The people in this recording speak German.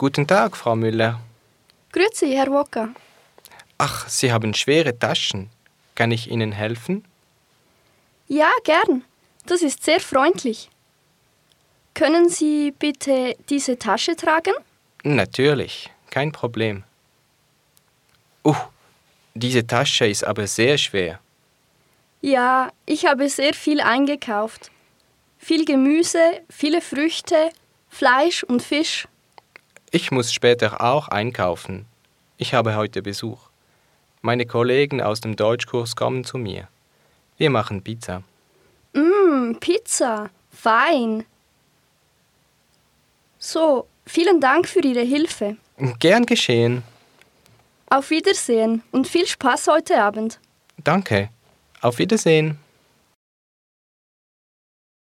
Guten Tag, Frau Müller. Grüezi, Herr Woka. Ach, Sie haben schwere Taschen. Kann ich Ihnen helfen? Ja, gern. Das ist sehr freundlich. Können Sie bitte diese Tasche tragen? Natürlich, kein Problem. Diese Tasche ist aber sehr schwer. Ja, ich habe sehr viel eingekauft. Viel Gemüse, viele Früchte, Fleisch und Fisch. Ich muss später auch einkaufen. Ich habe heute Besuch. Meine Kollegen aus dem Deutschkurs kommen zu mir. Wir machen Pizza. Pizza. Fein. So, vielen Dank für Ihre Hilfe. Gern geschehen. Auf Wiedersehen und viel Spaß heute Abend. Danke. Auf Wiedersehen.